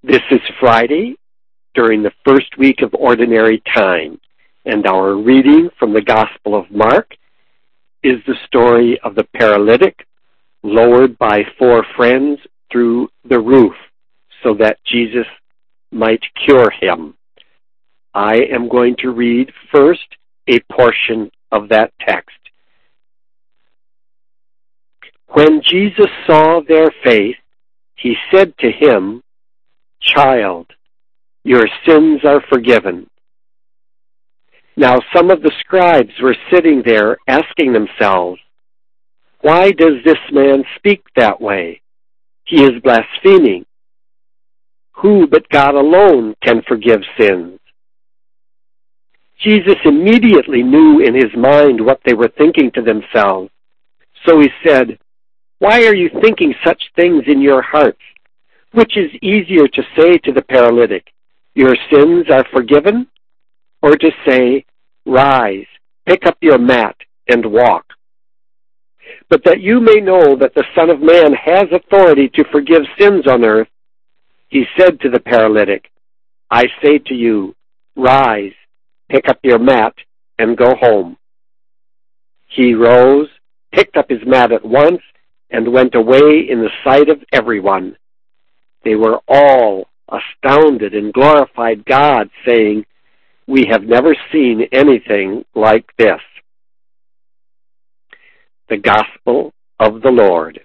This is Friday during the first week of Ordinary Time, and our reading from the Gospel of Mark is the story of the paralytic lowered by 4 friends through the roof so that Jesus might cure him. I am going to read first a portion of that text. When Jesus saw their faith, he said to him, "Child, your sins are forgiven." Now some of the scribes were sitting there asking themselves, "Why does this man speak that way? He is blaspheming. Who but God alone can forgive sins?" Jesus immediately knew in his mind what they were thinking to themselves. So he said, "Why are you thinking such things in your hearts? Which is easier to say to the paralytic, 'Your sins are forgiven,' or to say, 'Rise, pick up your mat and walk'? But that you may know that the Son of Man has authority to forgive sins on earth," he said to the paralytic, "I say to you, rise, pick up your mat, and go home." He rose, picked up his mat at once, and went away in the sight of everyone. They were all astounded and glorified God, saying, "We have never seen anything like this." The Gospel of the Lord.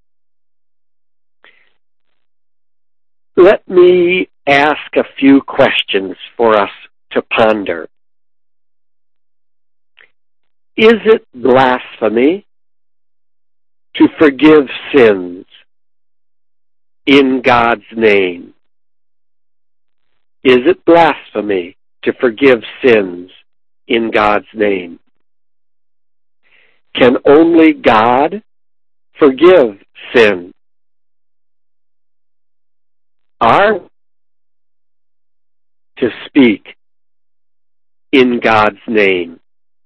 Let me ask a few questions for us to ponder. Is it blasphemy to forgive sins in God's name? Is it blasphemy to forgive sins in God's name? Can only God forgive sin? Are we to speak in God's name?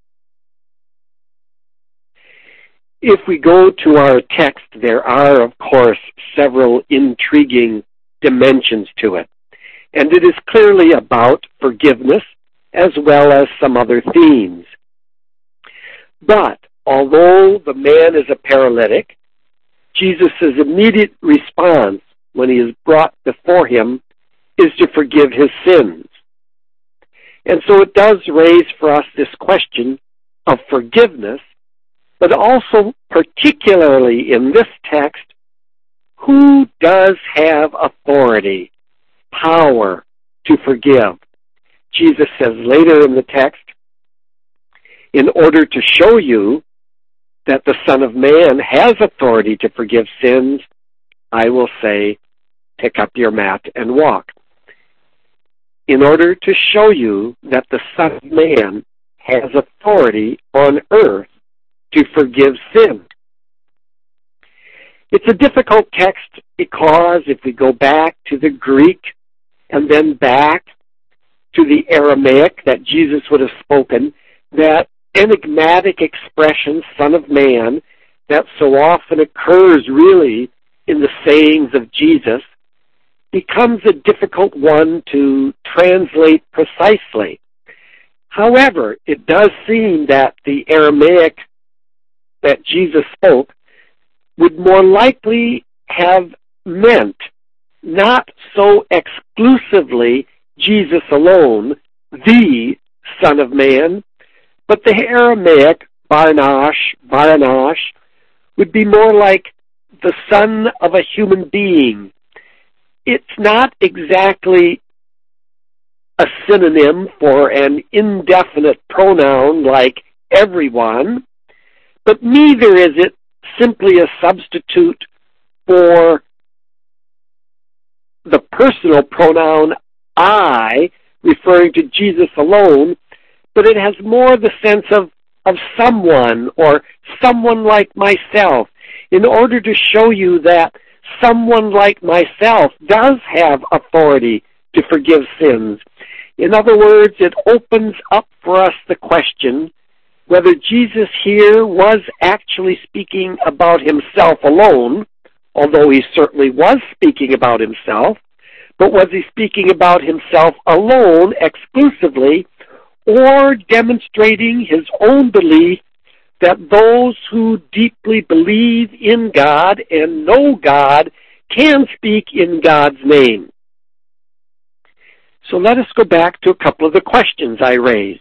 If we go to our text, there are, of course, several intriguing dimensions to it, and it is clearly about forgiveness as well as some other themes. But although the man is a paralytic, Jesus' immediate response when he is brought before him is to forgive his sins. And so it does raise for us this question of forgiveness, but also particularly in this text, who does have authority, power to forgive? Jesus says later in the text, in order to show you that the Son of Man has authority to forgive sins, I will say, pick up your mat and walk. In order to show you that the Son of Man has authority on earth to forgive sin. It's a difficult text because if we go back to the Greek and then back to the Aramaic that Jesus would have spoken, that enigmatic expression, Son of Man, that so often occurs really in the sayings of Jesus, becomes a difficult one to translate precisely. However, it does seem that the Aramaic that Jesus spoke would more likely have meant not so exclusively Jesus alone, the Son of Man, but the Aramaic Baranash, would be more like the son of a human being. It's not exactly a synonym for an indefinite pronoun like everyone, but neither is it simply a substitute for the personal pronoun I, referring to Jesus alone, but it has more the sense of someone or someone like myself, in order to show you that someone like myself does have authority to forgive sins. In other words, it opens up for us the question whether Jesus here was actually speaking about himself alone, although he certainly was speaking about himself, But was he speaking about himself alone, exclusively, or demonstrating his own belief that those who deeply believe in God and know God can speak in God's name? So let us go back to a couple of the questions I raised.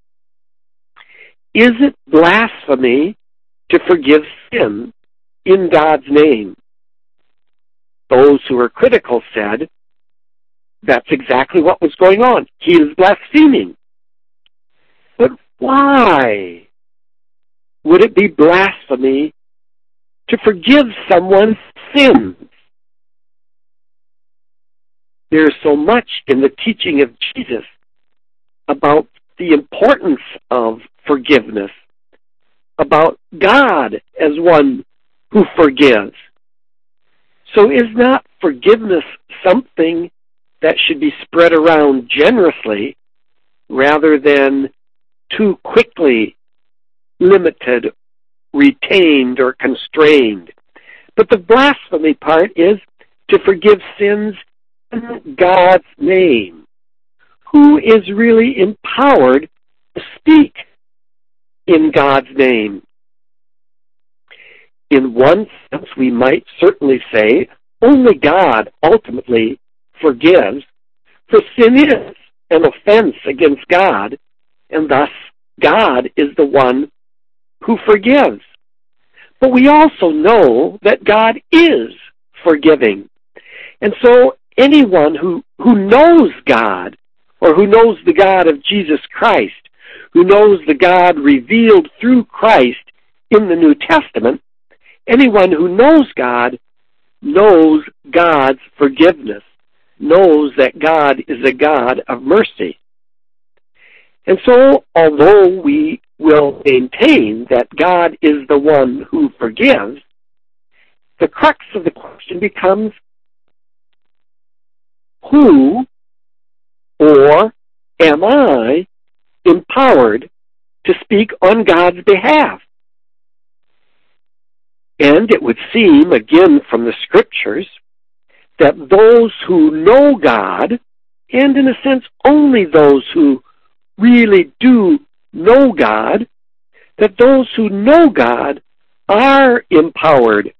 Is it blasphemy to forgive sin in God's name? Those who were critical said that's exactly what was going on. He is blaspheming. But why would it be blasphemy to forgive someone's sins? There's so much in the teaching of Jesus about the importance of forgiveness, about God as one who forgives. So is not forgiveness something that should be spread around generously rather than too quickly limited, retained, or constrained? But the blasphemy part is to forgive sins in God's name. Who is really empowered to speak in God's name? In one sense, we might certainly say only God ultimately forgives, for sin is an offense against God, and thus God is the one who forgives. But we also know that God is forgiving. And so anyone who knows God, or who knows the God of Jesus Christ, who knows the God revealed through Christ in the New Testament, anyone who knows God knows God's forgiveness, knows that God is a God of mercy. And so, although we will maintain that God is the one who forgives, the crux of the question becomes, who or am I empowered to speak on God's behalf? And it would seem, again from the Scriptures, that those who know God, and in a sense only those who really do know God, that those who know God are empowered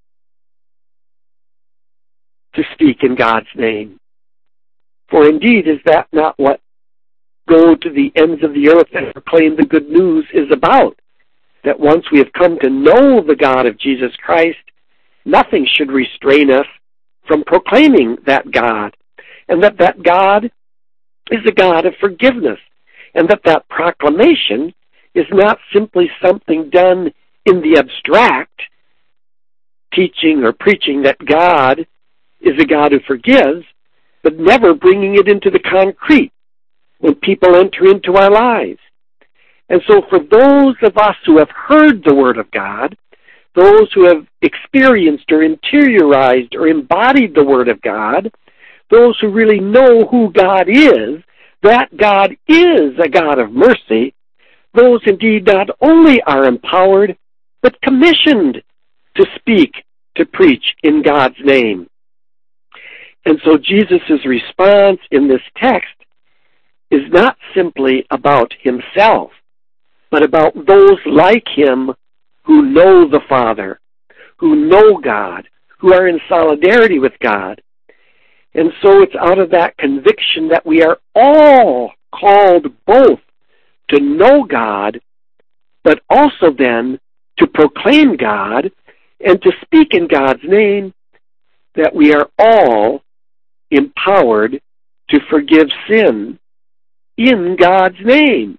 to speak in God's name. For indeed, is that not what go to the ends of the earth and proclaim the good news is about? That once we have come to know the God of Jesus Christ, nothing should restrain us from proclaiming that God, and that God is a God of forgiveness, and that proclamation is not simply something done in the abstract, teaching or preaching that God is a God who forgives, but never bringing it into the concrete when people enter into our lives. And so for those of us who have heard the Word of God, those who have experienced or interiorized or embodied the Word of God, those who really know who God is, that God is a God of mercy, those indeed not only are empowered, but commissioned to speak, to preach in God's name. And so Jesus' response in this text is not simply about himself, but about those like him who know the Father, who know God, who are in solidarity with God. And so it's out of that conviction that we are all called both to know God, but also then to proclaim God and to speak in God's name, that we are all empowered to forgive sin in God's name,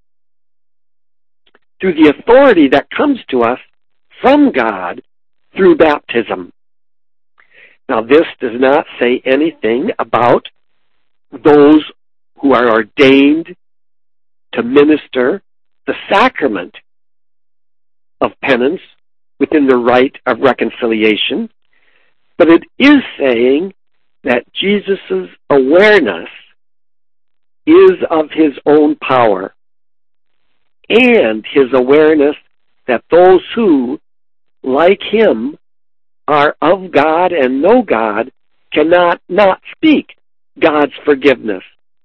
through the authority that comes to us from God through baptism. Now, this does not say anything about those who are ordained to minister the sacrament of penance within the rite of reconciliation, but it is saying that Jesus' awareness is of his own power, and his awareness that those who, like him, are of God and know God cannot not speak God's forgiveness.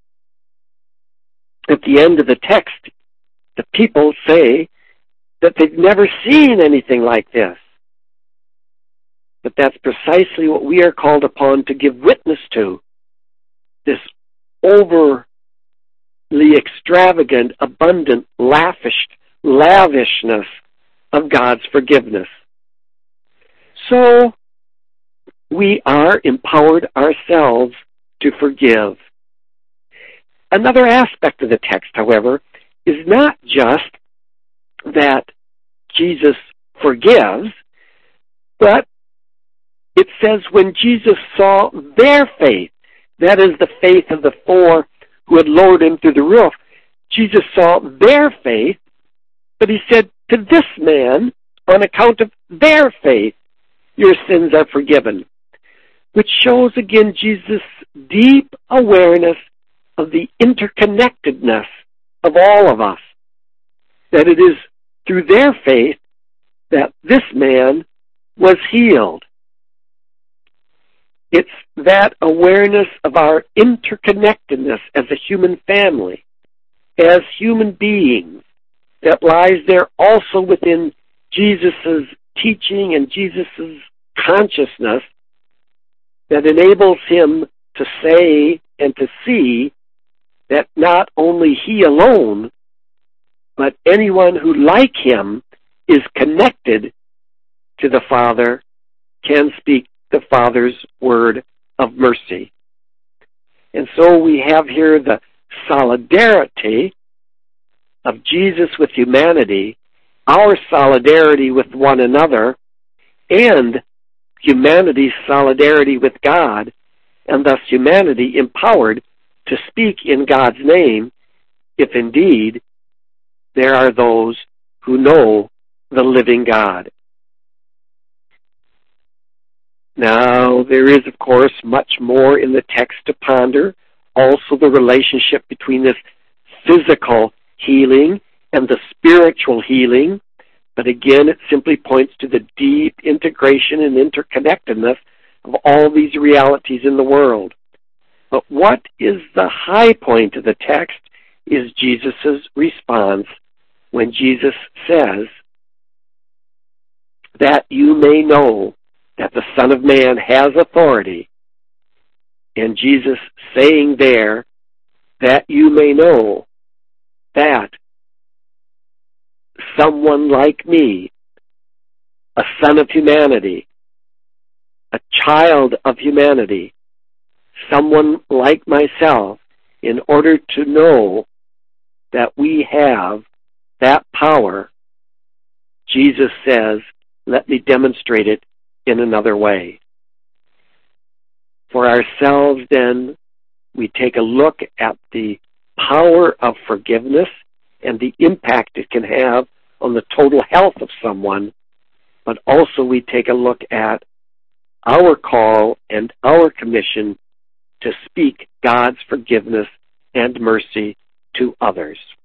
At the end of the text, the people say that they've never seen anything like this. But that's precisely what we are called upon to give witness to. This overly extravagant, abundant, lavishness of God's forgiveness. So, we are empowered ourselves to forgive. Another aspect of the text, however, is not just that Jesus forgives, but it says when Jesus saw their faith, that is the faith of the four who had lowered him through the roof, Jesus saw their faith, but he said to this man, on account of their faith, your sins are forgiven. Which shows again Jesus' deep awareness of the interconnectedness of all of us. That it is through their faith that this man was healed. It's that awareness of our interconnectedness as a human family, as human beings, that lies there also within Jesus' teaching and Jesus' consciousness that enables him to say and to see that not only he alone, but anyone who, like him, is connected to the Father can speak the Father's word of mercy. And so we have here the solidarity of Jesus with humanity, our solidarity with one another, and humanity's solidarity with God, and thus humanity empowered to speak in God's name, if indeed there are those who know the living God. Now, there is, of course, much more in the text to ponder, also the relationship between this physical healing and the spiritual healing. But again, it simply points to the deep integration and interconnectedness of all these realities in the world. But what is the high point of the text is Jesus' response when Jesus says, that you may know that the Son of Man has authority. And Jesus saying there, that you may know that someone like me, a son of humanity, a child of humanity, someone like myself, in order to know that we have that power, Jesus says, let me demonstrate it in another way. For ourselves, then, we take a look at the power of forgiveness and the impact it can have on the total health of someone, but also we take a look at our call and our commission to speak God's forgiveness and mercy to others.